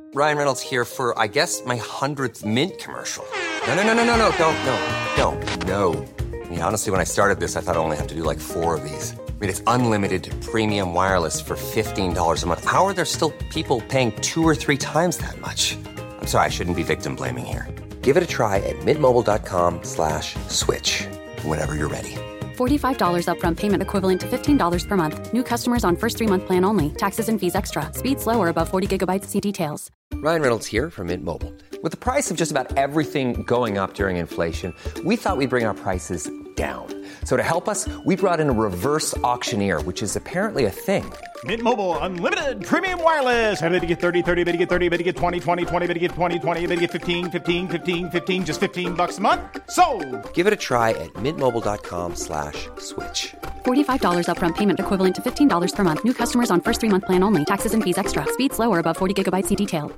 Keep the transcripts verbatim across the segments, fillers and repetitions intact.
Ryan Reynolds here for, I guess, my hundredth Mint commercial. No, no, no, no, no, no, don't, no, don't, no. I mean, honestly, when I started this, I thought I only have to do like four of these. I mean, it's unlimited premium wireless for fifteen dollars a month. How are there still people paying two or three times that much? I'm sorry, I shouldn't be victim blaming here. Give it a try at mintmobile.com slash switch. Whenever you're ready. forty-five dollars upfront payment equivalent to fifteen dollars per month. New customers on first three-month plan only. Taxes and fees extra. Speed slower above forty gigabytes. See details. Ryan Reynolds here from Mint Mobile. With the price of just about everything going up during inflation, we thought we'd bring our prices down. So to help us, we brought in a reverse auctioneer, which is apparently a thing. Mint Mobile Unlimited Premium Wireless. How to get thirty, thirty, how to get thirty, how to get twenty, twenty, twenty, how to get twenty, twenty, how to get fifteen, fifteen, fifteen, fifteen, just fifteen bucks a month? Sold! Give it a try at mintmobile.com slash switch. forty-five dollars upfront payment equivalent to fifteen dollars per month. New customers on first three-month plan only. Taxes and fees extra. Speed slower above forty gigabytes. See detail.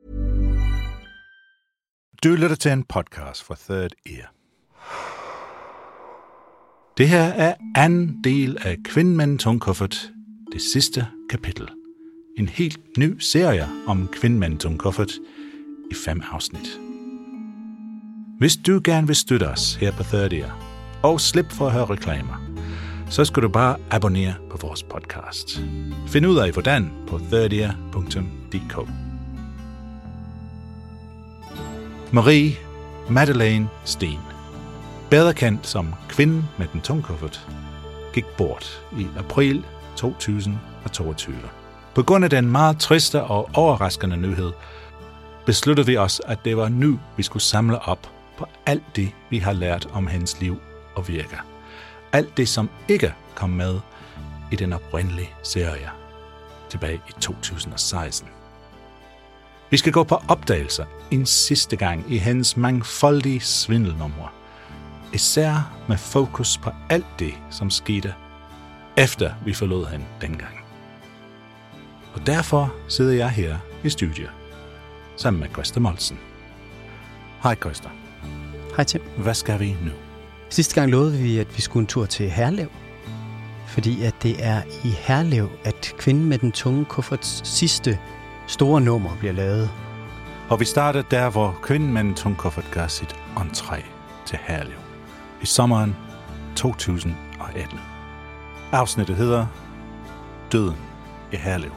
Du lytter til en podcast fra Third Ear. Det her er anden del af Kvinden med en tung kuffert, det sidste kapitel. En helt ny serie om Kvinden med en tung kuffert i fem afsnit. Hvis du gerne vil støtte os her på Third Ear, og slippe for at høre reklamer, så skal du bare abonnere på vores podcast. Find ud af hvordan på third ear punktum d k. Marie Madeleine Steen, bedre kendt som Kvinden med den tunge kuffert, gik bort i april to tusind og toogtyve. På grund af den meget triste og overraskende nyhed, besluttede vi os, at det var nu, vi skulle samle op på alt det, vi har lært om hendes liv og virke. Alt det, som ikke kom med i den oprindelige serie tilbage i to tusind og seksten. Vi skal gå på opdagelser en sidste gang i hendes mangfoldige svindelnumre. Især med fokus på alt det, som skete, efter vi forlod hende dengang. Og derfor sidder jeg her i studiet, sammen med Christa Moltzen. Hej Christa. Hej Tim. Hvad skal vi nu? Sidste gang lovede vi, at vi skulle en tur til Herlev. Fordi at det er i Herlev, at Kvinden med den tunge kufferts sidste store nummer bliver lavet. Og vi starter der, hvor Kvinden med den tunge kuffert gør sit entré til Herlev. I sommeren to tusind og atten. Afsnittet hedder Døden i Herlev.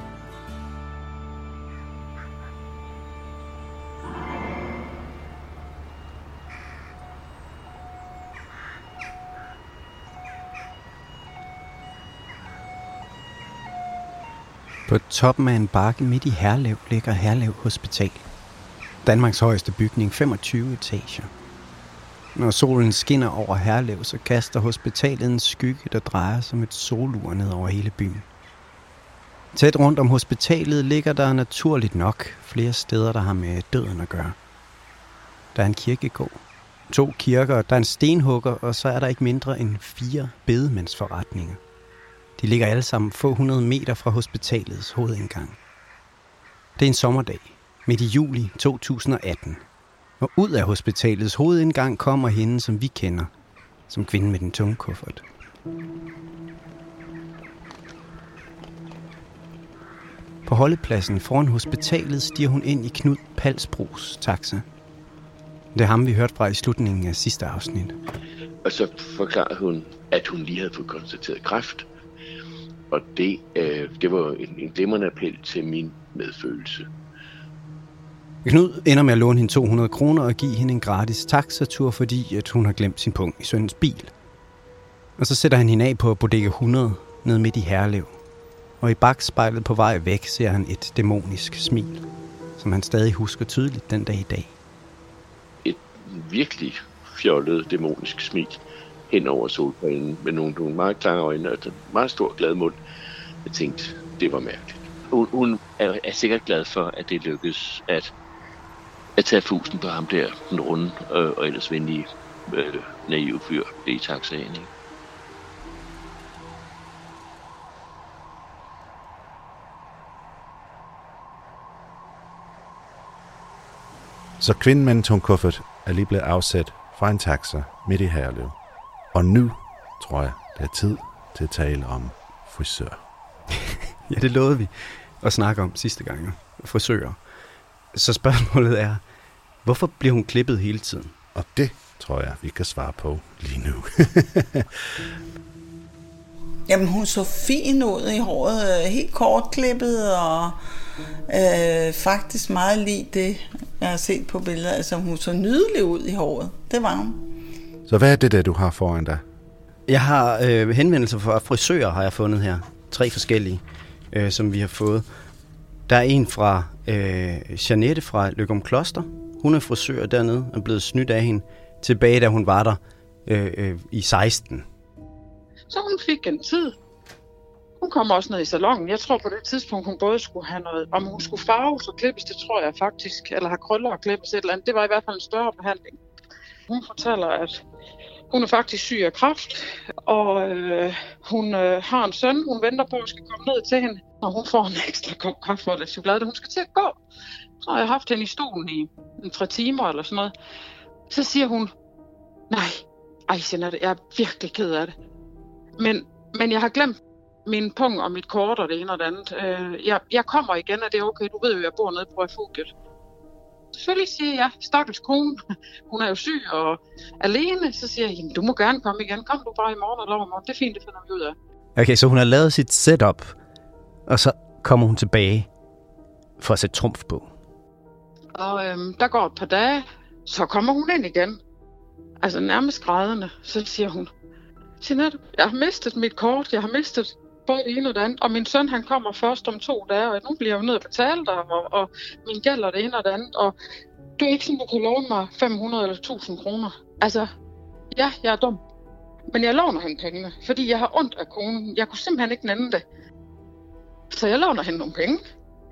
På toppen af en bakke midt i Herlev ligger Herlev Hospital. Danmarks højeste bygning, femogtyve etager. Når solen skinner over Herlev, så kaster hospitalet en skygge, der drejer som et solur ned over hele byen. Tæt rundt om hospitalet ligger der naturligt nok flere steder, der har med døden at gøre. Der er en kirkegård, to kirker, der er en stenhugger, og så er der ikke mindre end fire bedemandsforretninger. De ligger alle sammen få hundrede meter fra hospitalets hovedindgang. Det er en sommerdag, midt i juli to tusind og atten. Og ud af hospitalets hovedindgang kommer hende, som vi kender, som Kvinden med den tunge kuffert. På holdepladsen foran hospitalet stiger hun ind i Knud Palsbros taxa. Det er ham, vi hørte fra i slutningen af sidste afsnit. Og så forklarer hun, at hun lige havde fået konstateret kræft. Og det, øh, det var en, en glimrende appel til min medfølelse. Knud ender med at låne hende to hundrede kroner og give hende en gratis taxatur, fordi at hun har glemt sin punkt i sønnens bil. Og så sætter han hende af på Bodega hundrede ned midt i Herlev. Og i bakspejlet på vej væk ser han et dæmonisk smil, som han stadig husker tydeligt den dag i dag. Et virkelig fjollet dæmonisk smil hen over solbrillen med nogle, nogle meget klare øjne og en meget stor glad mund. Jeg tænkte, det var mærkeligt. Hun, hun er, er sikkert glad for, at det lykkedes at, at tage fusen på ham der, den runde øh, og ellers venlige øh, naive fyr i taxaen. Så Kvinden med en tung kuffert er lige blevet afsat fra en taxa midt i Herlev. Og nu tror jeg, det er tid til at tale om frisør. Ja, det lovede vi at snakke om sidste gang. Frisører. Så spørgsmålet er, hvorfor bliver hun klippet hele tiden? Og det tror jeg, vi kan svare på lige nu. Jamen, hun så fin ud i håret, helt kortklippet, og øh, faktisk meget lige det, jeg har set på billeder. Altså, hun så nydelig ud i håret. Det var hun. Så hvad er det der, du har foran dig? Jeg har øh, henvendelser fra frisører, har jeg fundet her. Tre forskellige, øh, som vi har fået. Der er en fra øh, Jeanette fra Løgum Kloster. Hun er frisør dernede, er blevet snydt af hende tilbage, da hun var der øh, øh, i seksten. Så hun fik en tid. Hun kom også ned i salongen. Jeg tror på det tidspunkt, hun både skulle have noget, om hun skulle farves og klippes, det tror jeg faktisk, eller have krøller og klippes et eller andet. Det var i hvert fald en større behandling. Hun fortæller, at hun er faktisk syg af kræft, og øh, hun øh, har en søn, hun venter på, at skal komme ned til hende, og hun får en ekstra kop kaffe og lidt chokolade, hun skal til at gå. Så har jeg haft hende i stolen i en tre timer eller sådan noget. Så siger hun, nej, ej, Jeanette, jeg er virkelig ked af det. Men, men jeg har glemt min pung og mit kort og det ene og det andet. Øh, jeg, jeg kommer igen, og det er okay. Du ved jo, jeg bor nede på Refugiet. Selvfølgelig siger jeg, stakkels kone, hun er jo syg og alene. Så siger jeg, jamen, du må gerne komme igen. Kom du bare i morgen eller overmorgen. Det er fint, det finder vi ud af. Okay, så hun har lavet sit setup, og så kommer hun tilbage for at sætte trumf på. Og øhm, der går et par dage, så kommer hun ind igen. Altså nærmest grædende. Så siger hun, Jeanette, jeg har mistet mit kort, jeg har mistet både det ene og det andet, og min søn han kommer først om to dage, og nu bliver jeg jo nødt til at betale dig, og, og min gæld og det ene og det andet, og du er ikke sådan, du kan låne mig fem hundrede eller tusind kroner. Altså, ja, jeg er dum, men jeg låner hende pengene, fordi jeg har ondt af konen. Jeg kunne simpelthen ikke nænde det. Så jeg låner hende nogle penge,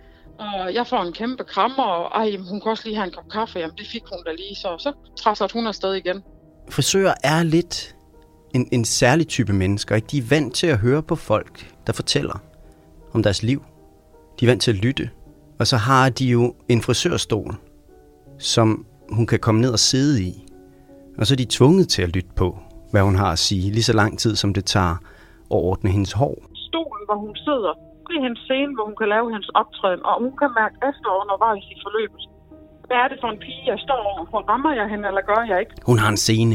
og jeg får en kæmpe krammer, og ej, hun kan også lige have en kop kaffe, jamen det fik hun da lige, så, så træsser hun afsted igen. Frisører er lidt En, en særlig type mennesker, ikke? De er vant til at høre på folk, der fortæller om deres liv. De er vant til at lytte. Og så har de jo en frisørstol, som hun kan komme ned og sidde i. Og så er de tvunget til at lytte på, hvad hun har at sige, lige så lang tid, som det tager at ordne hendes hår. Stolen, hvor hun sidder, det er hendes scene, hvor hun kan lave hendes optræden, og hun kan mærke efter undervejs i forløbet. Hvad er det for en pige, jeg står overfor? Rammer jeg hende, eller gør jeg ikke? Hun har en scene.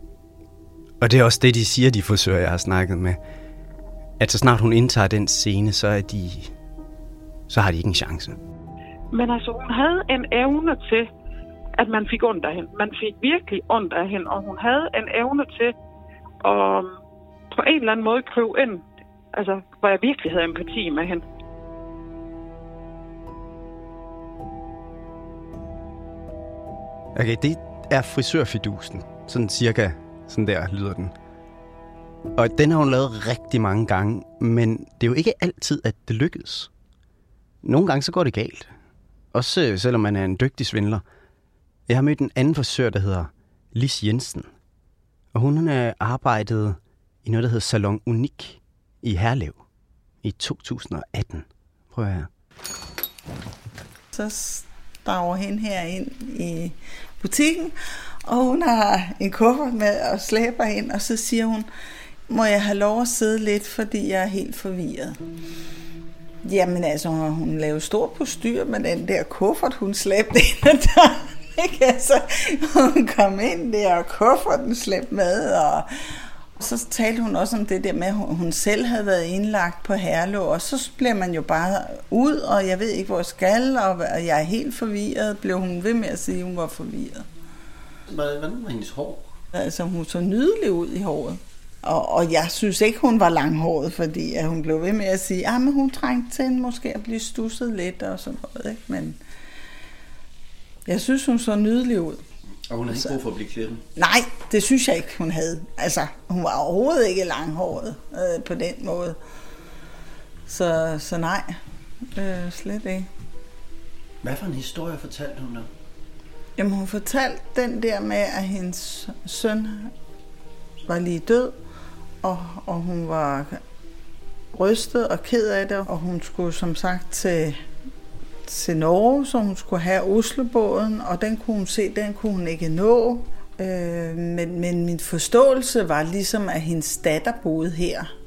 Og det er også det, de siger, de frisører, jeg har snakket med. At så snart hun indtager den scene, så er de, så har de ikke en chance. Men altså, hun havde en evne til, at man fik ondt af hende. Man fik virkelig ondt af hende, og hun havde en evne til at på en eller anden måde krybe ind. Altså, hvor jeg virkelig havde empati med hende. Okay, det er frisørfidusen. Sådan cirka. Sådan der lyder den. Og den har hun lavet rigtig mange gange, men det er jo ikke altid, at det lykkes. Nogle gange så går det galt. Også selvom man er en dygtig svindler. Jeg har mødt en anden frisør, der hedder Lis Jensen. Og hun har arbejdet i noget, der hedder Salon Unik i Herlev i to tusind og atten. Prøv at høre. Så stager hende her ind i butikken, og hun har en kuffert med og slæber ind, og så siger hun, må jeg have lov at sidde lidt, fordi jeg er helt forvirret. Jamen altså, hun lavede stor postyr med den der kuffert, hun slæbte ind og der. Ikke? Altså, hun kom ind der, og kufferten slæbte med, og så talte hun også om det der med, at hun selv havde været indlagt på Herlev, og så bliver man jo bare ud, og jeg ved ikke, hvor jeg skal, og jeg er helt forvirret, blev hun ved med at sige, at hun var forvirret. Hvordan var hendes hår? Altså, hun så nydelig ud i håret. Og, og jeg synes ikke, hun var langhåret, fordi at hun blev ved med at sige, at ah, hun trængte til måske at blive stusset lidt og sådan noget. Ikke? Men jeg synes, hun så nydelig ud. Og hun havde ikke brug for at blive klippet? Nej, det synes jeg ikke, hun havde. Altså, hun var overhovedet ikke langhåret øh, på den måde. Så, så nej, øh, slet ikke. Hvad for en historie fortalte hun der? Jamen, hun fortalte den der med, at hendes søn var lige død, og, og hun var rystet og ked af det, og hun skulle som sagt til, til Norge, så hun skulle have Oslobåden, og den kunne hun se, den kunne hun ikke nå. Øh, men, men min forståelse var ligesom, at hendes datter boede her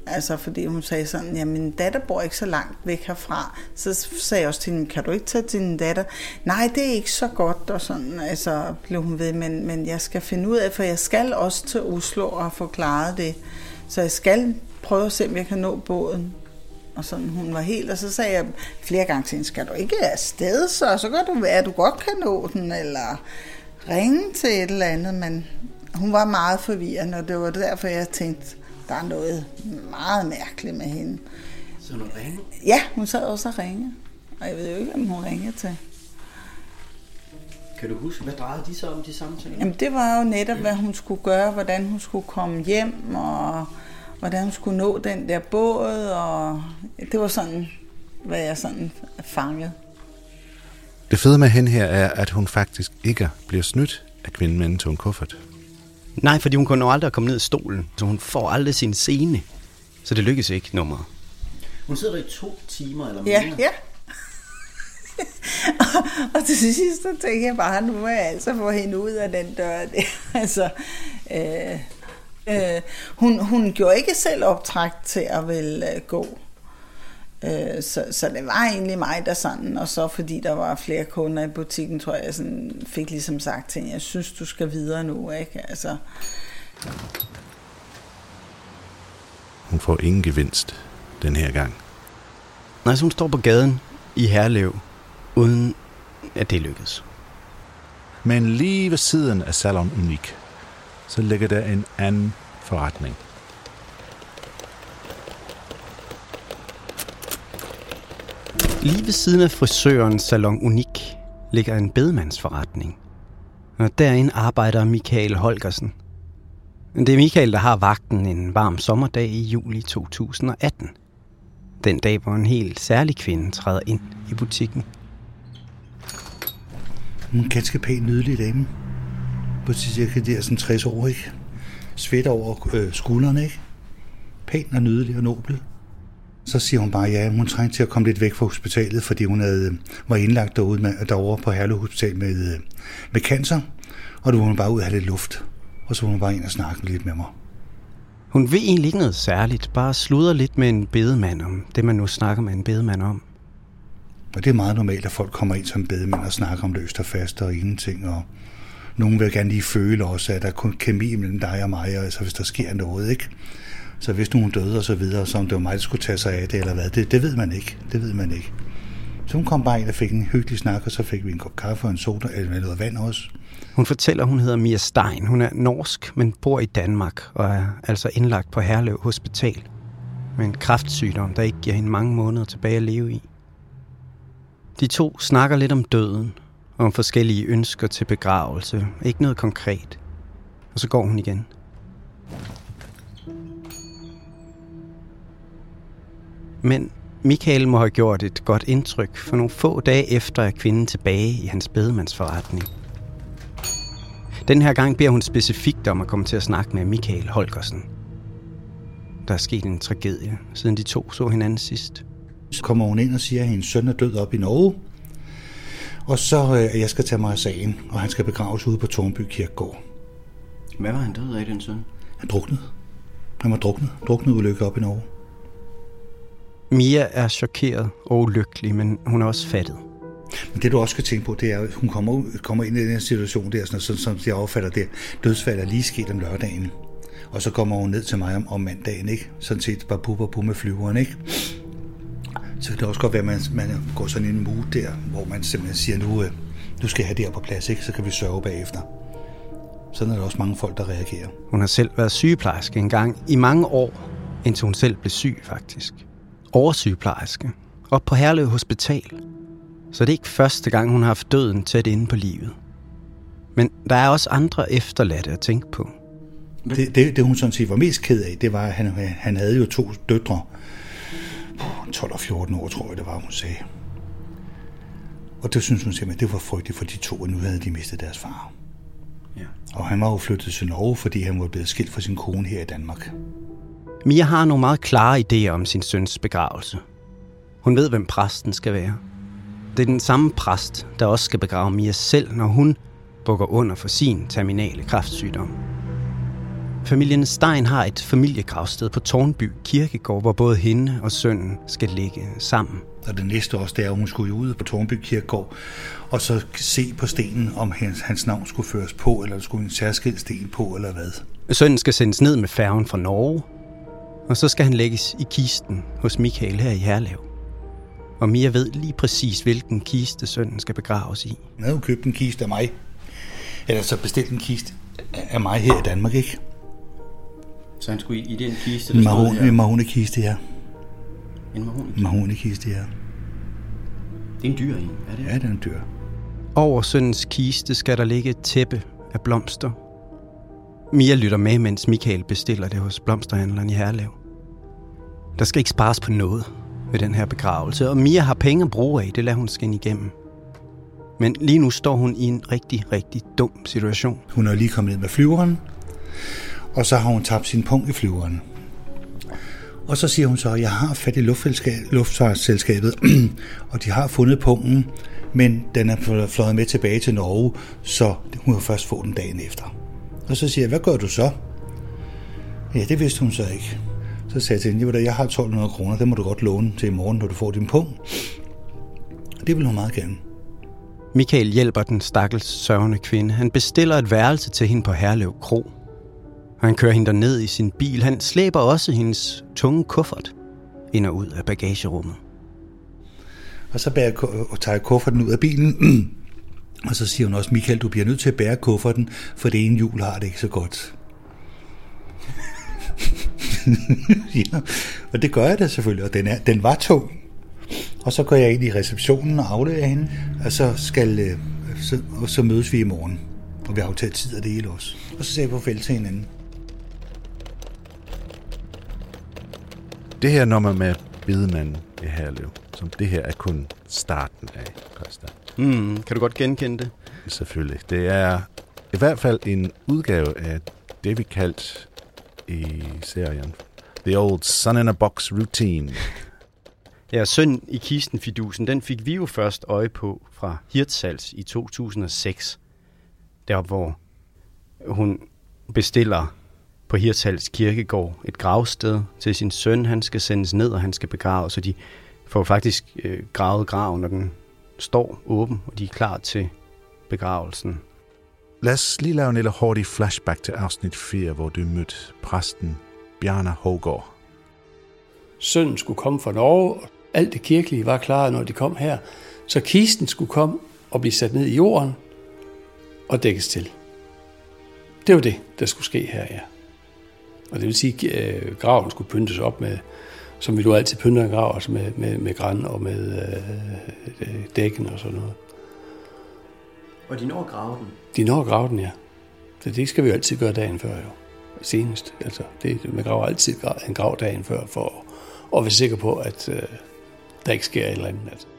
Altså, fordi hun sagde sådan, ja, min datter bor ikke så langt væk herfra. Så sagde jeg også til hende, kan du ikke tage din datter? Nej, det er ikke så godt, og sådan, altså, blev hun ved, men, men jeg skal finde ud af, for jeg skal også til Oslo og få klaret det. Så jeg skal prøve at se, om jeg kan nå båden. Og sådan, hun var helt, og så sagde jeg flere gange til hende, skal du ikke afsted, så, så kan du være, at du godt kan nå den, eller ringe til et eller andet, men hun var meget forvirrende, og det var derfor, jeg tænkte, der er noget meget mærkeligt med hende. Så hun ringede? Ja, hun sad også og ringede, og jeg ved jo ikke, om hun ringede til. Kan du huske, hvad drejede de så om, de samtaler? Jamen, det var jo netop, hvad hun skulle gøre, hvordan hun skulle komme hjem, og hvordan hun skulle nå den der båd, og det var sådan, hvad jeg sådan fangede. Det fede med hende her er, at hun faktisk ikke bliver snydt af kvinden med en tung kuffert. Nej, fordi hun kunne jo aldrig komme ned i stolen, så hun får aldrig sin scene. Så det lykkes ikke, nummeret. Hun sidder der i to timer eller mere. Ja, ja. og, og til sidst, så tænker jeg bare, nu må jeg altså få hende ud af den dør. Der. altså, øh, øh, hun, hun gjorde ikke selv optræk til at vel øh, gå. Øh, så, så det var egentlig mig, der sådan, og så fordi der var flere kunder i butikken, tror jeg, sådan fik ligesom sagt til hende, jeg synes, du skal videre nu, ikke? Altså. Hun får ingen gevinst den her gang. Nej, så hun står på gaden i Herlev, uden at det lykkes. Men lige ved siden af Salon Unik, så ligger der en anden forretning. Lige ved siden af frisøren Salon Unik ligger en bedemandsforretning. Og derinde arbejder Michael Holgersen. Det er Michael, der har vagten en varm sommerdag i juli to tusind og atten. Den dag, hvor en helt særlig kvinde træder ind i butikken. Hun er en ganske pæn, nydelig dame. På cirka der sådan tres år, ikke? Svedt over øh, skuldrene, ikke? Pæn og nydelig og nobel. Så siger hun bare, ja, hun trængte til at komme lidt væk fra hospitalet, fordi hun havde, var indlagt derude med, derovre på Herlev Hospital med, med cancer. Og du var hun bare ud af lidt luft. Og så var hun bare ind og snakke lidt med mig. Hun vil egentlig ikke noget særligt, bare sludre lidt med en bedemand om det, man nu snakker med en bedemand om. Og det er meget normalt, at folk kommer ind som bedemand og snakker om løst og fast og ingenting. Og nogen vil gerne lige føle også, at der er kun kemi mellem dig og mig, altså hvis der sker noget, ikke? Så hvis nogen døde og så videre, så om det var mig, der skulle tage sig af det eller hvad, det, det ved man ikke. Det ved man ikke. Så hun kom bare ind og fik en hyggelig snak, og så fik vi en kop kaffe og en soda, eller noget vand også. Hun fortæller, hun hedder Mia Stein. Hun er norsk, men bor i Danmark og er altså indlagt på Herlev Hospital med en kræftsygdom, der ikke giver hende mange måneder tilbage at leve i. De to snakker lidt om døden og om forskellige ønsker til begravelse. Ikke noget konkret. Og så går hun igen. Men Michael må have gjort et godt indtryk, for nogle få dage efter er kvinden tilbage i hans bedemandsforretning. Den her gang beder hun specifikt om at komme til at snakke med Michael Holgersen. Der er sket en tragedie, siden de to så hinanden sidst. Så kommer hun ind og siger, at hendes søn er død op i Norge. Og så at øh, jeg skal tage mig af sagen, og han skal begraves ude på Tornby Kirkegård. Hvad var han død af, den søn? Han druknede. Han var druknet. Druknet ulykke op i Norge. Mia er chokeret og ulykkelig, men hun er også fattet. Men det du også skal tænke på, det er, at hun kommer, kommer ind i den situation der, sådan, sådan, som jeg opfatter det. Dødsfald er lige sket om lørdagen. Og så kommer hun ned til mig om, om mandagen, ikke? Sådan set bare bup og bup med flyveren, ikke? Så kan det også godt være, at man, man går sådan i en mood der, hvor man simpelthen siger, nu, nu skal jeg have det her på plads, ikke? Så kan vi sørge bagefter. Sådan er der også mange folk, der reagerer. Hun har selv været sygeplejerske en gang i mange år, indtil hun selv blev syg, faktisk. Oversygeplejerske. Op på Herlev Hospital. Så det er ikke første gang, hun har haft døden tæt inde på livet. Men der er også andre efterladte at tænke på. Det, det, det hun sådan set var mest ked af, det var, at han, han havde jo to døtre. tolv og fjorten år, tror jeg, det var, hun sagde. Og det synes hun simpelthen, det var frygteligt for de to, og nu havde de mistet deres far. Ja. Og han var jo flyttet til Norge, fordi han var blevet skilt fra sin kone her i Danmark. Mia har nogle meget klare idéer om sin søns begravelse. Hun ved, hvem præsten skal være. Det er den samme præst, der også skal begrave Mia selv, når hun bukker under for sin terminale kræftsygdom. Familien Stein har et familiegravsted på Tårnby Kirkegård, hvor både hende og sønnen skal ligge sammen. Og det næste år, der hun skulle ud på Tårnby Kirkegård, og så se på stenen, om hans, hans navn skulle føres på, eller der skulle en særskilt sten på, eller hvad. Sønnen skal sendes ned med færgen fra Norge, og så skal han lægges i kisten hos Michael her i Herlev. Og Mia ved lige præcis, hvilken kiste sønnen skal begraves i. Han havde jo købt en kiste af mig, eller så bestilt en kiste af mig her i Danmark, ikke? Så han skulle i, i den kiste, der stod her? En mahognikiste, ja. En mahognikiste? Mahognikiste, ja. Det er en dyr en, er det? Ja, det er en dyr. Over sønnens kiste skal der ligge et tæppe af blomster. Mia lytter med, mens Michael bestiller det hos blomsterhandleren i Herlev. Der skal ikke spares på noget ved den her begravelse, og Mia har penge at bruge af, det lader hun skinne igennem. Men lige nu står hun i en rigtig, rigtig dum situation. Hun er lige kommet ned med flyveren, og så har hun tabt sin punkt i flyveren. Og så siger hun så, at jeg har fat i luftfartsselskabet, og de har fundet punkten, men den er fløjet med tilbage til Norge, så hun må først få den dagen efter. Og så siger jeg, hvad gør du så? Ja, det vidste hun så ikke. Så sagde jeg til hende, jeg har tolv hundrede kroner, det må du godt låne til i morgen, når du får din punkt. Det vil hun meget gerne. Michael hjælper den stakkels sørgende kvinde. Han bestiller et værelse til hende på Herlev Kro. Han kører hende ned i sin bil. Han slæber også hendes tunge kuffert ind og ud af bagagerummet. Og så bærer, og tager jeg kufferten ud af bilen, og så siger hun også, Michael, du bliver nødt til at bære kufferten, for det ene hjul har det ikke så godt. Ja, og det gør jeg da selvfølgelig, og den, er, den var tung. Og så går jeg ind i receptionen og afleverer hende, og så, skal, så, og så mødes vi i morgen. Og vi har aftalt tid af det hele også. Og så ser jeg på fælde til hinanden. Det her nummer med bedemanden i Herlev, som det her er kun starten af, Christian. Mm, kan du godt genkende det? Selvfølgelig. Det er i hvert fald en udgave af det, vi kaldt i serien The Old Sun in a Box Routine. Ja, Søn i kisten-fidusen, den fik vi jo først øje på fra Hirtshals i to tusind og seks. Deroppe, hvor hun bestiller på Hirtshals Kirkegård et gravsted til sin søn. Han skal sendes ned, og han skal begraves, så de får faktisk øh, gravet graven, når den står åben, og de er klar til begravelsen. Lad os lige lave en lille hurtig flashback til afsnit fire, hvor du mødte præsten Bjarne Hågaard. Sønnen skulle komme fra Norge, og alt det kirkelige var klar, når de kom her. Så kisten skulle komme og blive sat ned i jorden og dækkes til. Det var det, der skulle ske her, ja. Og det vil sige, at graven skulle pyntes op med, som vi nu altid pynter en grav, altså med, med, med gran og med øh, dækken og sådan noget. Og de når at grave den? De når at grave den, ja. Så det skal vi jo altid gøre dagen før, jo. Senest. Altså, det, man graver altid en grav dagen før, for at være sikker på, at øh, der ikke sker et eller andet. Altså.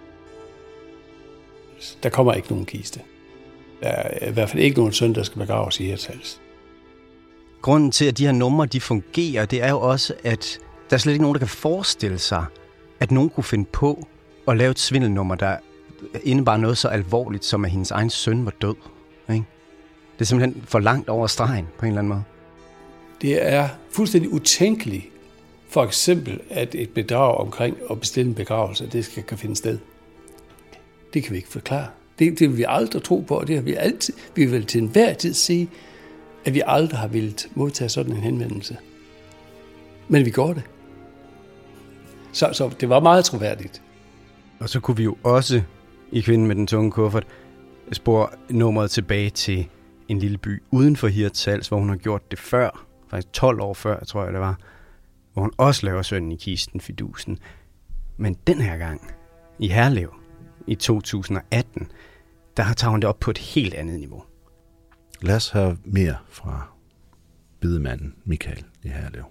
Der kommer ikke nogen kiste. Der er i hvert fald ikke nogen søn, der skal begraves i Hirtshals. Grunden til, at de her numre de fungerer, det er jo også, at der er slet ikke nogen, der kan forestille sig, at nogen kunne finde på at lave et svindelnummer, der indebar noget så alvorligt, som at hendes egen søn var død. Ikke? Det er simpelthen for langt over stregen, på en eller anden måde. Det er fuldstændig utænkeligt, for eksempel, at et bedrag omkring at bestille en begravelse, det skal kan finde sted. Det kan vi ikke forklare. Det, det vil vi aldrig tro på, og det har vi altid. Vi vil til enhver tid sige, at vi aldrig har villet modtage sådan en henvendelse. Men vi går det. Så, så det var meget troværdigt. Og så kunne vi jo også, i Kvinden med den tunge kuffert, spore nummeret tilbage til en lille by uden for Hirtshals, hvor hun har gjort det før, faktisk tolv år før, tror jeg det var, hvor hun også laver Sønnen i kisten-fidusen. Men den her gang, i Herlev, i to tusind og atten, der tager hun det op på et helt andet niveau. Lad os høre mere fra bedemanden Michael i Herlev.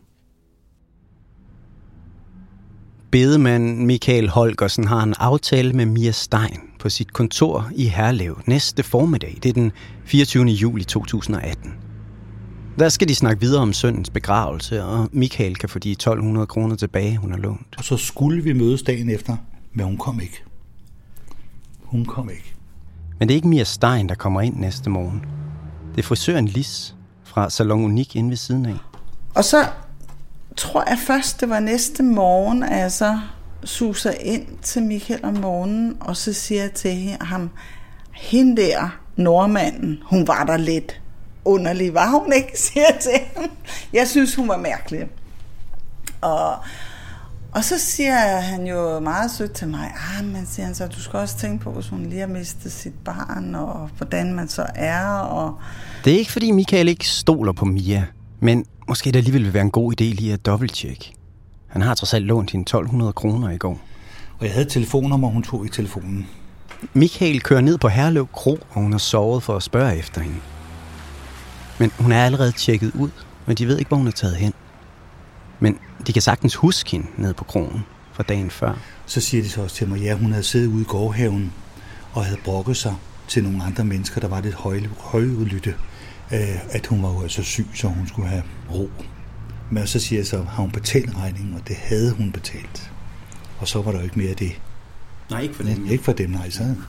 Bedemanden Michael Holgersen har en aftale med Mia Stein på sit kontor i Herlev næste formiddag. Det er den fireogtyvende juli to tusind og atten. Der skal de snakke videre om sønnens begravelse, og Michael kan få de tolv hundrede kroner tilbage, hun har lånt. Og så skulle vi mødes dagen efter, men hun kom ikke. Hun kom ikke. Men det er ikke Mia Stein, der kommer ind næste morgen. Det er frisøren Lis fra Salon Unik inde ved siden af. Og så tror jeg først, det var næste morgen, at jeg så suser ind til Michael om morgenen, og så siger jeg til ham, hende der nordmanden, hun var der lidt underlig, var hun ikke, siger jeg til ham. Jeg synes, hun var mærkelig. Og, og så siger han jo meget sødt til mig, ah, men siger han så, du skal også tænke på, hvis hun lige har mistet sit barn, og hvordan man så er. Og det er ikke, fordi Michael ikke stoler på Mia, men måske det alligevel vil være en god idé lige at dobbelttjekke. Han har trods alt lånt hende tolv hundrede kroner i går. Og jeg havde telefonnummer, hun tog i telefonen. Michael kører ned på Herlev Kro, og hun har sovet for at spørge efter hende. Men hun er allerede tjekket ud, og de ved ikke, hvor hun er taget hen. Men de kan sagtens huske hende ned på krogen fra dagen før. Så siger de så også til mig, ja, hun havde siddet ude i gårdhaven og havde brokket sig til nogle andre mennesker, der var lidt højudlytte, at hun var jo altså syg, så hun skulle have ro. Men så siger jeg så, har hun betalt regningen, og det havde hun betalt. Og så var der jo ikke mere af det. Nej, ikke for dem. Ikke for dem, nej, så.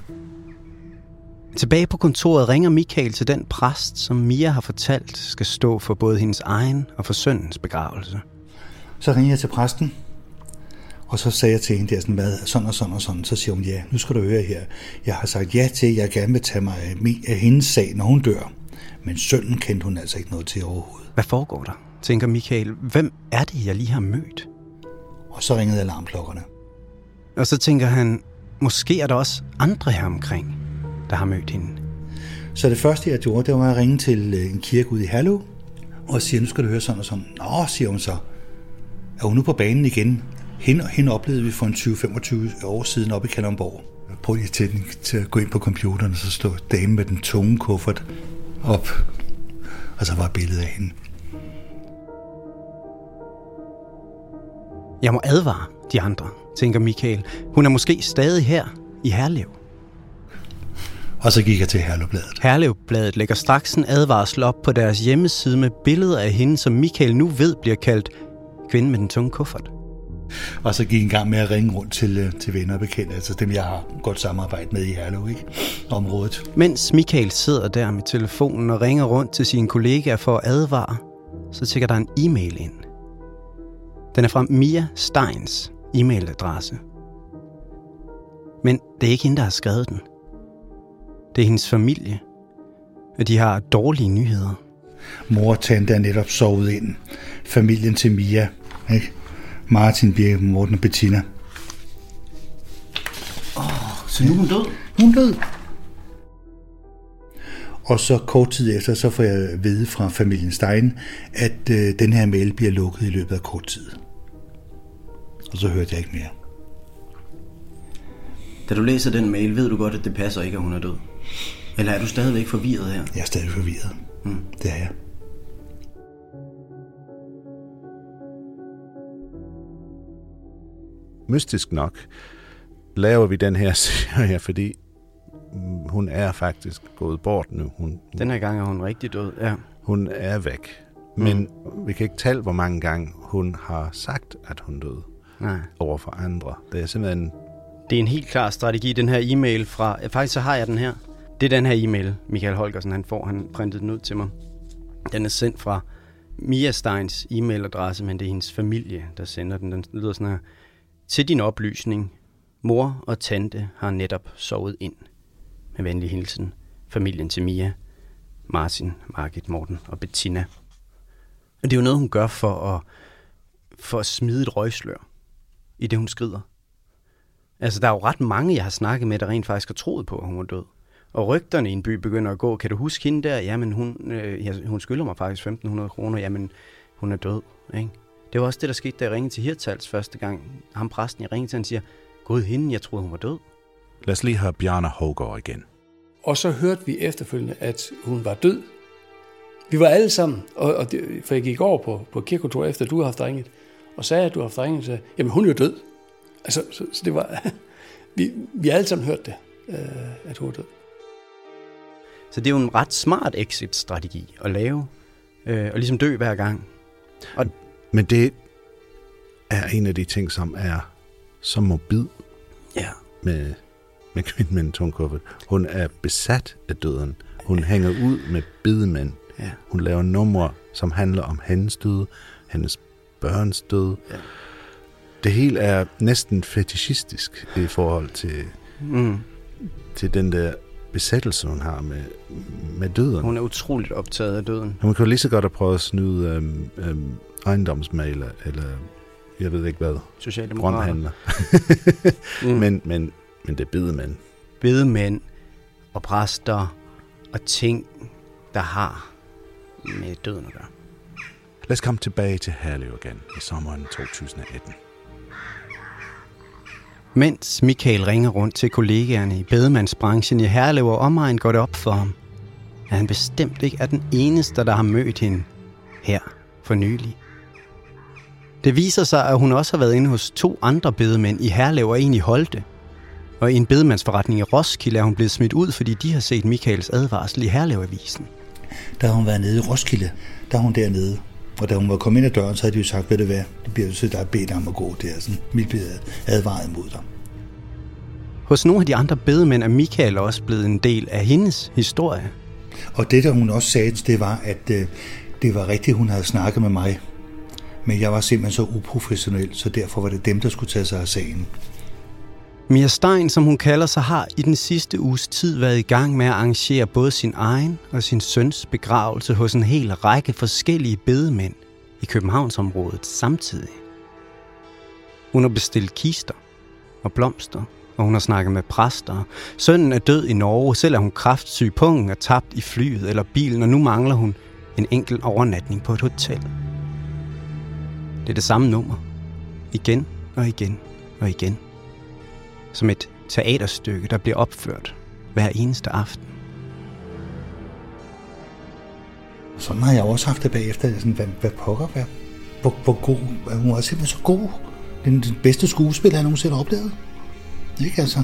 Tilbage på kontoret ringer Michael til den præst, som Mia har fortalt skal stå for både hendes egen og for sønnens begravelse. Så ringer jeg til præsten, og så sagde jeg til hende der sådan, hvad, sådan og sådan og sådan. Så siger hun, ja, nu skal du høre her. Jeg har sagt ja til, at jeg gerne vil tage mig af hendes sag, når hun dør. Men sønnen kendte hun altså ikke noget til overhovedet. Hvad foregår der? Tænker Michael, hvem er det, jeg lige har mødt? Og så ringede alarmklokkerne. Og så tænker han, måske er der også andre her omkring, der har mødt hende. Så det første, jeg gjorde, det var at ringe til en kirke ude i Herlev, og sige, nu skal du høre sådan og sådan. Nå, siger hun så, er hun nu på banen igen? Hende, hende oplevede vi for en tyve til femogtyve år siden oppe i Kalundborg. Prøv lige til, til at gå ind på computeren, og så stod damen med den tunge kuffert op, og så var billedet af hende. Jeg må advare de andre, tænker Michael. Hun er måske stadig her i Herlev. Og så gik jeg til Herlevbladet. Herlevbladet lægger straks en advarsel op på deres hjemmeside med billeder af hende, som Michael nu ved bliver kaldt kvinden med den tunge kuffert. Og så gik jeg en gang med at ringe rundt til, til venner og bekendte, altså dem, jeg har godt samarbejde med i Herlev, ikke? Området. Mens Michael sidder der med telefonen og ringer rundt til sine kollegaer for at advare, så tjekker der en e-mail ind. Den er fra Mia Steins e-mailadresse. Men det er ikke hende, der har skrevet den. Det er hendes familie, og de har dårlige nyheder. Mor og tante er netop sovet ind. Familien til Mia, ikke? Martin, Birke, Morten og Bettina. Åh, oh, så nu er hun død? Hun er død. Og så kort tid efter, så får jeg at vide fra familien Stein, at øh, den her mail bliver lukket i løbet af kort tid. Og så hørte jeg ikke mere. Da du læser den mail, ved du godt, at det passer ikke, at hun er død? Eller er du stadigvæk forvirret her? Jeg er stadig forvirret. Mm. Det er jeg. Mystisk nok laver vi den her serie, fordi hun er faktisk gået bort nu. Hun, den her gang er hun rigtig død, ja. Hun er væk. Men mm. vi kan ikke tælle, hvor mange gange hun har sagt, at hun døde. Nej. Over for andre. Det er simpelthen... Det er en helt klar strategi, den her e-mail fra... Faktisk så har jeg den her. Det er den her e-mail, Michael Holgersen han får. Han printede den ud til mig. Den er sendt fra Mia Steins e-mailadresse, men det er hendes familie, der sender den. Den lyder sådan her. Til din oplysning. Mor og tante har netop sovet ind. Med venlig hilsen. Familien til Mia, Martin, Margit, Morten og Bettina. Og det er jo noget, hun gør for at, for at smide et røgslør i det, hun skrider. Altså, der er jo ret mange, jeg har snakket med, der rent faktisk har troet på, at hun var død. Og rygterne i en by begynder at gå. Kan du huske hende der? Jamen, hun, øh, ja, hun skylder mig faktisk femten hundrede kroner. Jamen, hun er død, ikke? Det var også det, der skete, da jeg ringede til Hirtshals første gang. Ham præsten, jeg ringede til, han siger, gud hende, jeg troede, hun var død. Lad os lige have Bjarne Hougaard igen. Og så hørte vi efterfølgende, at hun var død. Vi var alle sammen, og, og det, for jeg gik over på, på kirkekontoret, efter du har haft ringet, og sagde, at du har haft ringet, og sagde, jamen hun er jo død. Altså, så, så det var, vi, vi har alle sammen hørt det, øh, at hun er død. Så det er jo en ret smart exit-strategi at lave, øh, og ligesom dø hver gang. Og Men det er en af de ting, som er så morbid ja. med, med kvinden med en tung kuffert. Hun er besat af døden. Hun hænger ud med bedemænd Ja. Hun laver numre, som handler om hendes død, hendes børns død. Ja. Det hele er næsten fetishistisk i forhold til, mm. til den der besættelse, hun har med, med døden. Hun er utroligt optaget af døden. Hun kan jo lige så godt have prøvet at snyde øhm, øhm, ejendomsmaler, eller jeg ved ikke hvad. Socialdemokrater. mm. men, men, men det er bedemænd. Bedemænd og præster og ting, der har med døden at gøre. Lad os komme tilbage til Herlev igen i sommeren to tusind atten. Mens Michael ringer rundt til kollegaerne i bedemandsbranchen i Herlev og omegn, går det op for ham, at han bestemt ikke er den eneste, der har mødt hende her for nylig. Det viser sig, at hun også har været inde hos to andre bedemænd i Herlev og en i Holte. Og i en bedemandsforretning i Roskilde er hun blevet smidt ud, fordi de har set Michaels advarsel i Herlev-avisen. Da hun var nede i Roskilde, der hun dernede. Og da hun var kommet ind ad døren, så havde de jo sagt, ved det hvad, det bliver jo så, der er bedt om at gå der. Sådan, vi bliver advaret mod dig. Hos nogle af de andre bedemænd er Michael også blevet en del af hendes historie. Og det, der hun også sagde, det var, at øh, det var rigtigt, hun havde snakket med mig. Men jeg var simpelthen så uprofessionel, så derfor var det dem, der skulle tage sig af sagen. Mia Stein, som hun kalder sig, har i den sidste uges tid været i gang med at arrangere både sin egen og sin søns begravelse hos en hel række forskellige bedemænd i Københavnsområdet samtidig. Hun har bestilt kister og blomster, og hun har snakket med præster. Sønnen er død i Norge, selv er hun kræftsyg, pungen er tabt i flyet eller bilen, og nu mangler hun en enkelt overnatning på et hotel. Det er det samme nummer. Igen og igen og igen. Som et teaterstykke, der bliver opført hver eneste aften. Sådan har jeg også haft det bagefter. Sådan, hvad, hvad pokker, hvad, hvor, hvor god. Hun var simpelthen så god. Den, den bedste skuespiller, jeg nogensinde har oplevet. Ikke altså?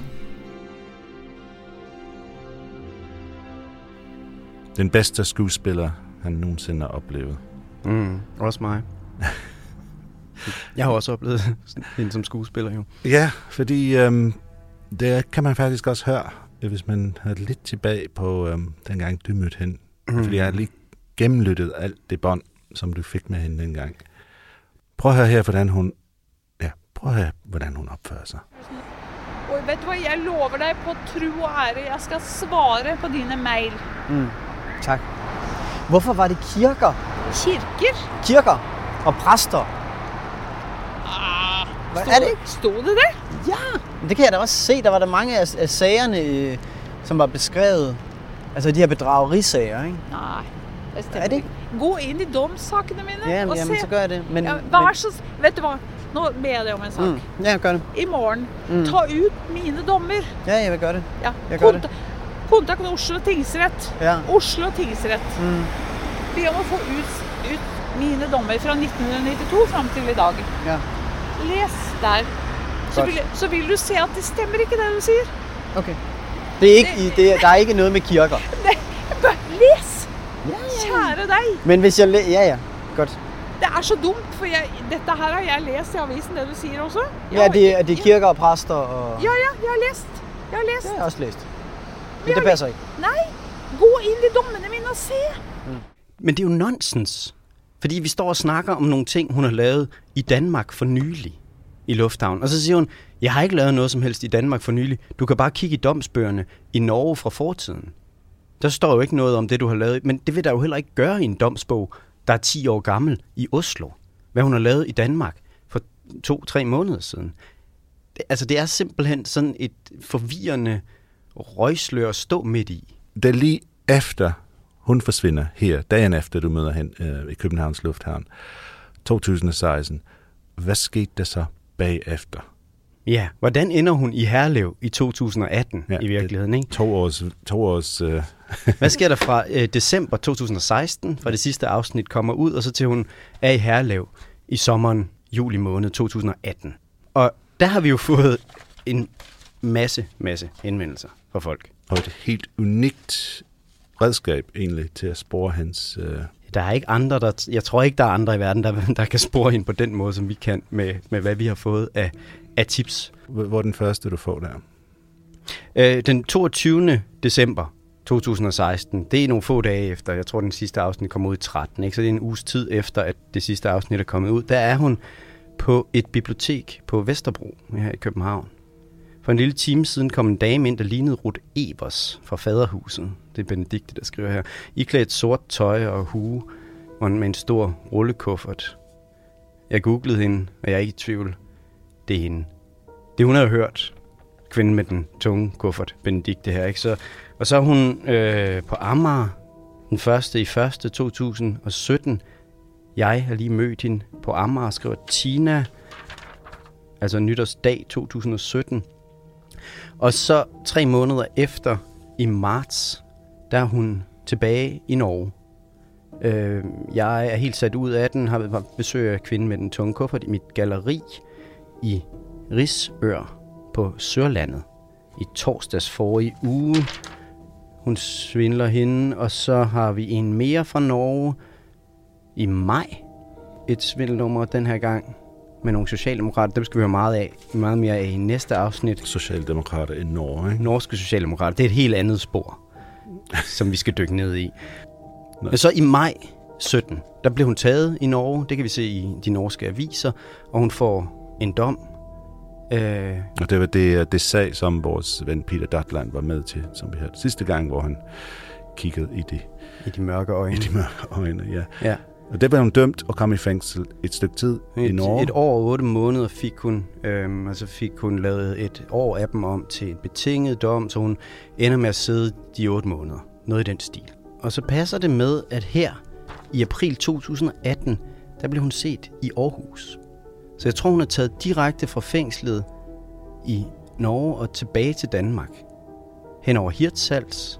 Den bedste skuespiller, han nogensinde har oplevet. Mm, også mig. Jeg har også oplevet hende som skuespiller, jo. Ja, fordi øhm, det kan man faktisk også høre, hvis man har lidt tilbage på øhm, dengang du mødte hende. Mm. Fordi jeg har lige gennemlyttet alt det bånd, som du fik med hende dengang. Prøv at høre her, hvordan hun, ja, prøv at høre, hvordan hun opfører sig. Og vet du hvad, jeg lover dig på tro og ære, jeg skal svare på dine mail. Mm, tak. Hvorfor var det kirker? Kirker? Kirker og præster. Hvad er det ikke? Stod det det? Ja, det kan jeg da også se. Der var der mange af, af sagerne, øh, som var beskrevet. Altså de her bedragerisager, ikke? Nej, det stemmer er det ikke. Gå ind i domssakene mine ja, og jamen, se. Så gør jeg det. Men, ja, vær så, ved du hvad? Nu beder jeg om en sak. Mm, ja, gør det. I morgen, mm. ta ud mine dommer. Ja, jeg vil gøre det. Ja, jeg gør Konta- det. Kontakt Oslo tingsret. Ja. Oslo tingsret. Mm. Be om at få ud, ud mine dommer fra nitten nittito frem til i dag. Ja. Læs der. Så vil, så vil du se, at det stemmer ikke, det du siger. Okay. Det er ikke, det, det er, der er ikke noget med kirker. Nej, bare læs. Ja, ja. Kære dig. Men hvis jeg læser... Ja, ja. Godt. Det er så dumt, for jeg, dette her har jeg læst i avisen, det du siger også. Jeg, ja, det er, det er kirker og præster og... Ja, ja, jeg har læst. Jeg har læst. Det har jeg også læst. Men det passer ikke. Nej, gå ind i dommene mine og se. Mm. Men det er jo nonsens. Fordi vi står og snakker om nogle ting, hun har lavet i Danmark for nylig i lufthavnen. Og så siger hun, jeg har ikke lavet noget som helst i Danmark for nylig. Du kan bare kigge i domsbøgerne i Norge fra fortiden. Der står jo ikke noget om det, du har lavet. Men det vil der jo heller ikke gøre i en domsbog, der er ti år gammel i Oslo. Hvad hun har lavet i Danmark for to-tre måneder siden. Det, altså det er simpelthen sådan et forvirrende røgslør at stå midt i. Det er lige efter hun forsvinder her, dagen efter du møder hende øh, i Københavns Lufthavn, to tusind og seksten. Hvad skete der så bagefter? Ja, hvordan ender hun i Herlev i to tusind og atten ja, i virkeligheden, ikke? To års... To års øh... Hvad sker der fra øh, december to tusind og seksten, fra det sidste afsnit kommer ud, og så til hun er i Herlev i sommeren, juli måned to tusind og atten. Og der har vi jo fået en masse, masse henvendelser fra folk. Og et helt unikt redskab egentlig til at spore hans... Øh... Der er ikke andre, der... Jeg tror ikke, der er andre i verden, der, der kan spore hende på den måde, som vi kan, med, med hvad vi har fået af, af tips. Hvor er den første, du får der? Øh, den toogtyvende december to tusind og seksten. Det er nogle få dage efter. Jeg tror, den sidste afsnit kommer ud i tretten. Ikke? Så det er en uges tid efter, at det sidste afsnit er kommet ud. Der er hun på et bibliotek på Vesterbro her i København. For en lille time siden kom en dame ind, der lignede Ruth Evers fra Faderhuset. Det er Benedikte, der skriver her. Iklædt sort tøj og hue med en stor rullekuffert. Jeg googlede hende, og jeg er ikke i tvivl. Det er hende. Det hun har hørt. Kvinden med den tunge kuffert, Benedikte her. Ikke? Så, og så er hun øh, på Amager den første i første to tusind og sytten. Jeg har lige mødt hende på Amager, skriver Tina. Altså nytårsdag to tusind og sytten. Og så tre måneder efter, i marts, der er hun tilbage i Norge. Øh, jeg er helt sat ud af den, har besøg af Kvinden med den tunge kuffert i mit galleri i Risør på Sørlandet i torsdags forrige uge. Hun svindler hende, og så har vi en mere fra Norge i maj. Et svindelnummer den her gang med nogle socialdemokrater. Dem skal vi høre meget, af, meget mere af i næste afsnit. Socialdemokrater i Norge, ikke? Norske socialdemokrater. Det er et helt andet spor, som vi skal dykke ned i. Men så i maj sytten, der blev hun taget i Norge. Det kan vi se i de norske aviser. Og hun får en dom. Øh... Og det var det, det sag, som vores ven Peter Datland var med til, som vi havde sidste gang, hvor han kiggede i de, I de mørke øjne. I de mørke øjne, ja. ja. Og det blev hun dømt og kom i fængsel et stykke tid et, i Norge. Et år og otte måneder fik hun, øhm, og så fik hun lavet et år af dem om til en betinget dom, så hun ender med at sidde de otte måneder. Noget i den stil. Og så passer det med, at her i april to tusind og atten, der blev hun set i Aarhus. Så jeg tror, hun er taget direkte fra fængslet i Norge og tilbage til Danmark. Hen over Hirtshals.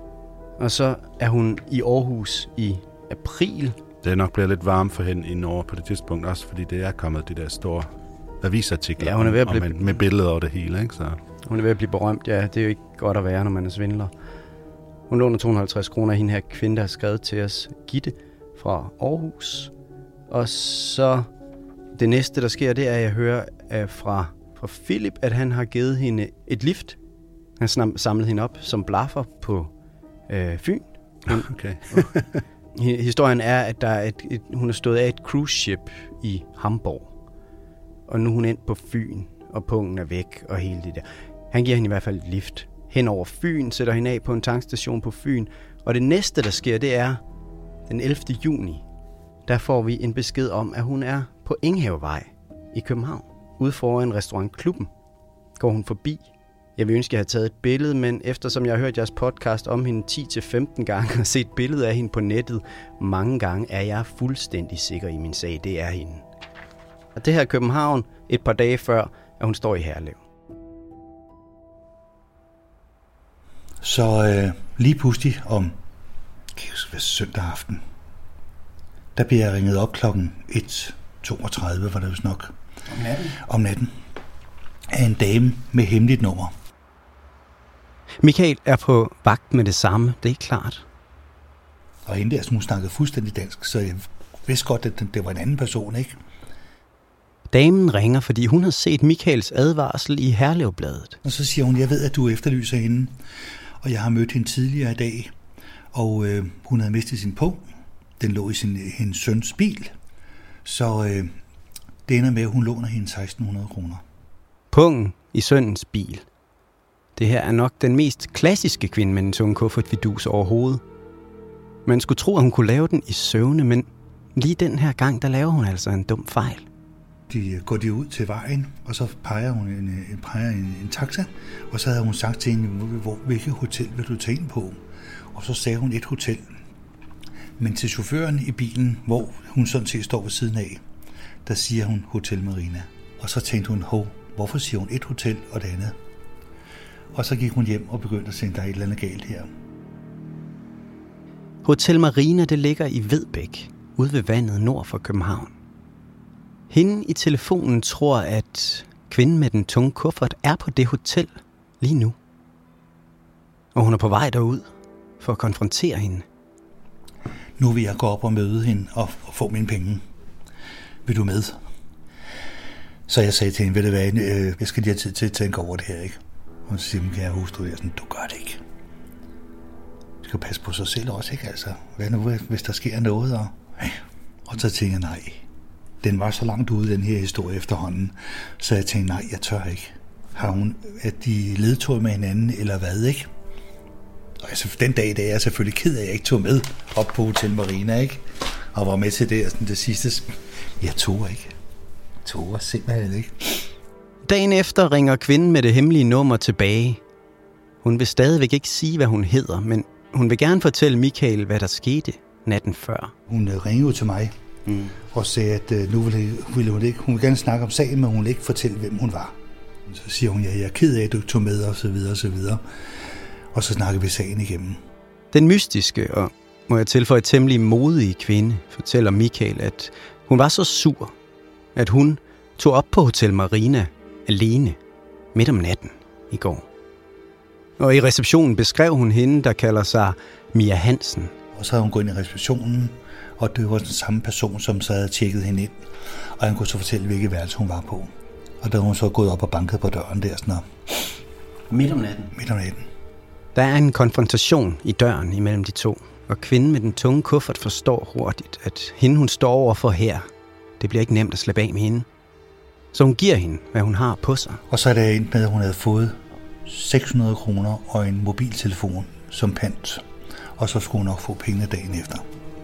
Og så er hun i Aarhus i april. Det er nok blevet lidt varmt for hende i Norge på det tidspunkt, også fordi det er kommet de der store avisartikler ja, hun er ved at blive... med, med billeder over det hele. Ikke? Så. Hun er ved at blive berømt, ja. Det er jo ikke godt at være, når man er svindler. Hun låner to hundrede og halvtreds kroner af hende her kvinde, der har skrevet til os, Gitte fra Aarhus. Og så det næste, der sker, det er, at jeg hører fra, fra Philip, at han har givet hende et lift. Han har samlet hende op som blaffer på øh, Fyn. Hun, okay. Historien er, at der er et, et, hun har stået af et cruise ship i Hamburg. Og nu er hun endt på Fyn, og pungen er væk og hele det der. Han giver hende i hvert fald et lift hen over Fyn, sætter hende af på en tankstation på Fyn. Og det næste, der sker, det er den ellevte juni. Der får vi en besked om, at hun er på Enghavevej i København. Ude foran restaurantklubben går hun forbi. Jeg vil ønske, at jeg havde taget et billede, men eftersom jeg har hørt jeres podcast om hende ti til femten gange og set billedet af hende på nettet mange gange, er jeg fuldstændig sikker i min sag. Det er hende. Og det her i København et par dage før, at hun står i Herlev. Så øh, lige pludselig om søndag aften, der bliver jeg ringet op klokken et toogtredive, var det vist nok. Om natten? Om natten. Af en dame med hemmeligt nummer. Michael er på vagt med det samme, det er klart. Og hende der, som hun snakkede fuldstændig dansk, så jeg vidste godt, at det var en anden person, ikke? Damen ringer, fordi hun har set Michaels advarsel i Herlevbladet. Og så siger hun, jeg ved, at du efterlyser hende, og jeg har mødt hende tidligere i dag, og øh, hun havde mistet sin pung. Den lå i sin, hendes søns bil, så øh, det ender med, at hun låner hende seksten hundrede kroner. Pungen i sønnens bil. Det her er nok den mest klassiske Kvinde med den tunge kuffert vidus overhovedet. Man skulle tro, at hun kunne lave den i søvne, men lige den her gang, der laver hun altså en dum fejl. De går de ud til vejen, og så peger hun en, en, peger en, en taxa, og så havde hun sagt til hende, hvor, hvilket hotel vil du tage ind på? Og så sagde hun et hotel. Men til chaufføren i bilen, hvor hun sådan set står ved siden af, der siger hun Hotel Marina. Og så tænkte hun, hov, hvorfor siger hun et hotel og det andet? Og så gik hun hjem og begyndte at tænke, der er et eller andet galt her. Hotel Marina, det ligger i Vedbæk, ude ved vandet nord for København. Hende i telefonen tror, at kvinden med den tunge kuffert er på det hotel lige nu. Og hun er på vej derud for at konfrontere hende. Nu vil jeg gå op og møde hende og få mine penge. Vil du med? Så jeg sagde til hende, ved du hvad, jeg skal lige have tid til at tænke over det her, ikke? Og så siger min kære hustru, jeg sådan, du gør det ikke. skal passe på sig selv også, ikke? Altså, hvad nu, hvis der sker noget? Og, og så tænkte jeg, nej. Den var så langt ude, den her historie efterhånden. Så jeg tænkte, nej, jeg tør ikke. Har hun, at de ledtog med hinanden, eller hvad, ikke? Og altså, den dag, der er jeg selvfølgelig ked af, at jeg ikke tog med op på Hotel Marina, ikke? Og var med til det, og sådan det sidste. Jeg tog ikke. Jeg tog simpelthen ikke. Dagen efter ringer kvinden med det hemmelige nummer tilbage. Hun vil stadigvæk ikke sige, hvad hun hedder, men hun vil gerne fortælle Michael, hvad der skete natten før. Hun ringede til mig mm. og sagde, at uh, nu ville, ville hun ikke. Hun ville gerne snakke om sagen, men hun ville ikke fortælle, hvem hun var. Så siger hun, ja, jeg er ked af, at du tog med, og så videre, og så videre. Og så snakker vi sagen igennem. Den mystiske og, må jeg tilføje, temmelig modige kvinde fortæller Michael, at hun var så sur, at hun tog op på Hotel Marina alene midt om natten i går. Og i receptionen beskrev hun hende, der kalder sig Mia Hansen. Og så havde hun gået ind i receptionen, og det var den samme person, som så havde tjekket hende ind. Og han kunne så fortælle, hvilket værelse hun var på. Og der var hun så gået op og banket på døren der. Sådan midt om natten? Midt om natten. Der er en konfrontation i døren imellem de to. Og kvinden med den tunge kuffert forstår hurtigt, at hende hun står overfor her, det bliver ikke nemt at slippe af med hende. Så hun giver hende, hvad hun har på sig. Og så er det endt med, at hun havde fået seks hundrede kroner og en mobiltelefon som pant. Og så skulle hun nok få pengene dagen efter.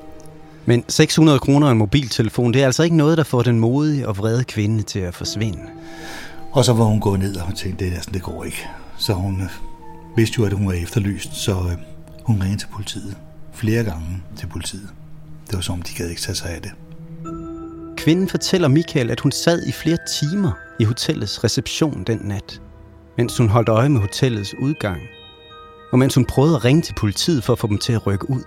Men seks hundrede kroner og en mobiltelefon, det er altså ikke noget, der får den modige og vrede kvinde til at forsvinde. Og så var hun gået ned, og hun tænkte, det er sådan, det går ikke. Så hun øh, vidste jo, at hun var efterlyst, så øh, hun ringede til politiet. Flere gange til politiet. Det var som, de gad ikke tage sig af det. Kvinden fortæller Michael, at hun sad i flere timer i hotellets reception den nat, mens hun holdt øje med hotellets udgang, og mens hun prøvede at ringe til politiet for at få dem til at rykke ud.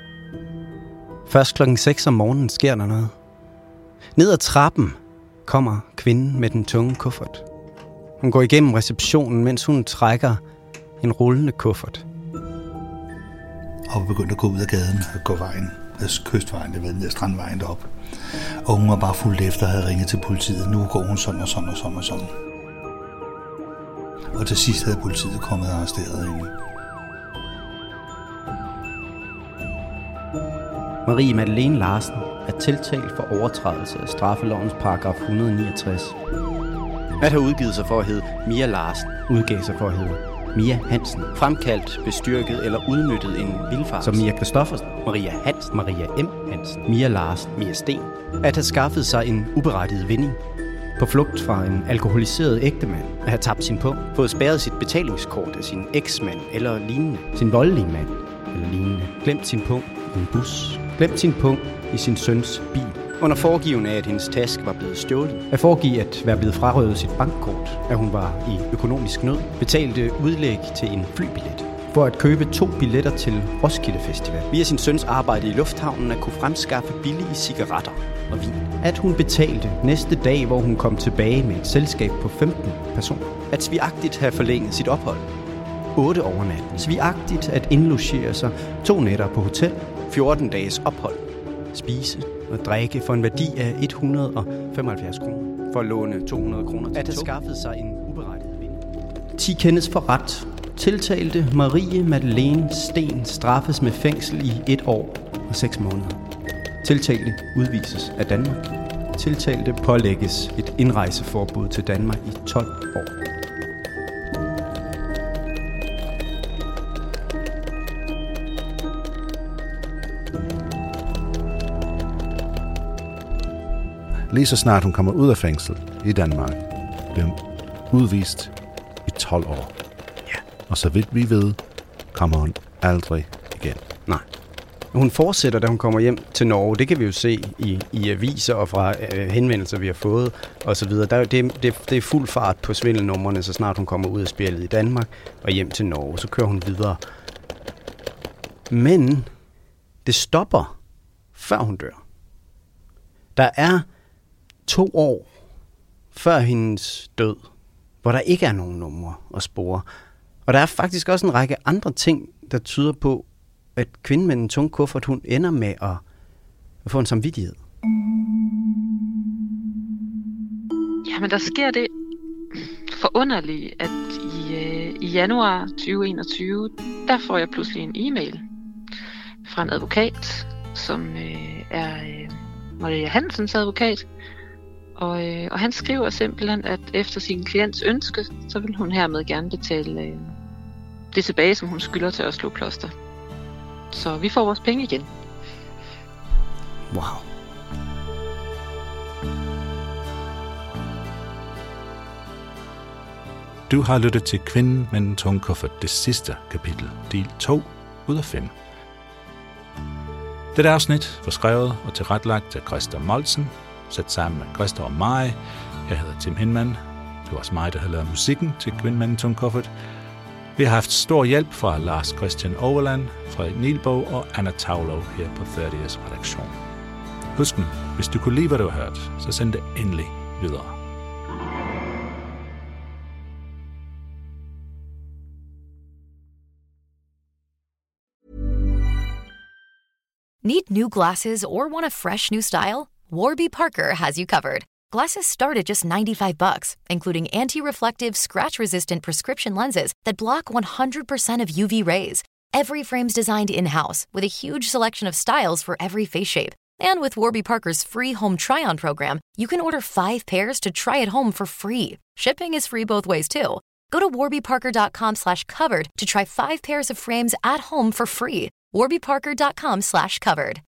Først klokken seks om morgenen sker der noget. Ned ad trappen kommer kvinden med den tunge kuffert. Hun går igennem receptionen, mens hun trækker en rullende kuffert. Og begyndte at gå ud af gaden og gå vejen, altså kystvejen, det ved ned ad strandvejen derop. Og hun var bare fuldt efter og havde ringet til politiet. Nu går hun sådan og sådan og sådan og sådan. Og til sidst havde politiet kommet og arresteret hende. Marie Madeleine Larsen er tiltalt for overtrædelse af straffelovens paragraf et hundrede niogtres. At have udgivet sig for at hedde Mia Larsen, udgav sig for at hedde Mia Hansen, fremkaldt, bestyrket eller udnyttet en vildfart som Mia Christoffersen, Maria Hansen, Maria M. Hansen, Mia Larsen, Mia Sten. At have skaffet sig en uberettiget vinding, på flugt fra en alkoholiseret ægtemand, at have tabt sin punkt, fået spærret sit betalingskort af sin eksmand eller lignende, sin voldelige mand eller lignende, glemt sin punkt i en bus, glemt sin punkt i sin søns bil, under foregivende af, at hendes taske var blevet stjålet, at foregive at være blevet frarøvet sit bankkort, at hun var i økonomisk nød, betalte udlæg til en flybillet, for at købe to billetter til Roskilde Festival, via sin søns arbejde i lufthavnen at kunne fremskaffe billige cigaretter og vin, at hun betalte næste dag, hvor hun kom tilbage med et selskab på femten personer, at svigagtigt have forlænget sit ophold, otte overnatten, svigagtigt at indlogere sig to nætter på hotel, fjorten dages ophold, spise og drikke for en værdi af et hundrede femoghalvfjerds kroner, for at låne to hundrede kroner til at have skaffet sig en uberettiget vind. ti kendes for ret. Tiltalte Marie Madeleine Sten straffes med fængsel i et år og seks måneder. Tiltalte udvises af Danmark. Tiltalte pålægges et indrejseforbud til Danmark i tolv år. Lige så snart hun kommer ud af fængsel i Danmark, bliver hun udvist i tolv år. Ja. Og så vidt vi ved, kommer hun aldrig igen. Nej. Hun fortsætter, da hun kommer hjem til Norge. Det kan vi jo se i, i aviser og fra øh, henvendelser, vi har fået osv. Der, det, det, det er fuld fart på svindelnumrene, så snart hun kommer ud af spillet i Danmark og hjem til Norge. Så kører hun videre. Men det stopper, før hun dør. Der er to år før hendes død, hvor der ikke er nogen numre at spore. Og der er faktisk også en række andre ting, der tyder på, at kvinden med den tunge kuffert, hun ender med at, at få en samvittighed. Jamen, der sker det forunderlige, at i, øh, i januar tyve enogtyve, der får jeg pludselig en e-mail fra en advokat, som øh, er øh, Maria Hansens advokat. Og, øh, og han skriver simpelthen, at efter sin klients ønske, så vil hun hermed gerne betale øh, det tilbage, som hun skylder til Oslo Kloster. Så vi får vores penge igen. Wow. Du har lyttet til Kvinden med den tunge kuffert, det sidste kapitel, del to ud af fem. Dette afsnit var skrevet og tilrettelagt af Christa Molsen, sat sammen med Christa og mig. Jeg hedder Tim Hinman. Det var også mig, der har lavet musikken til Kvinden med den tunge kuffert. Vi har haft stor hjælp fra Lars Christian Overland, Frederik Nielbo og Anna Taulo her på thirty's redaktion. Husk nu, hvis du kunne lide, hvad du har hørt, så send det endelig videre. Need new glasses or want a fresh new style? Warby Parker has you covered. Glasses start at just ninety-five bucks, including anti-reflective, scratch-resistant prescription lenses that block one hundred percent of U V rays. Every frame's designed in-house with a huge selection of styles for every face shape. And with Warby Parker's free home try-on program, you can order five pairs to try at home for free. Shipping is free both ways, too. Go to warbyparker.com slash covered to try five pairs of frames at home for free. warbyparker.com slash covered.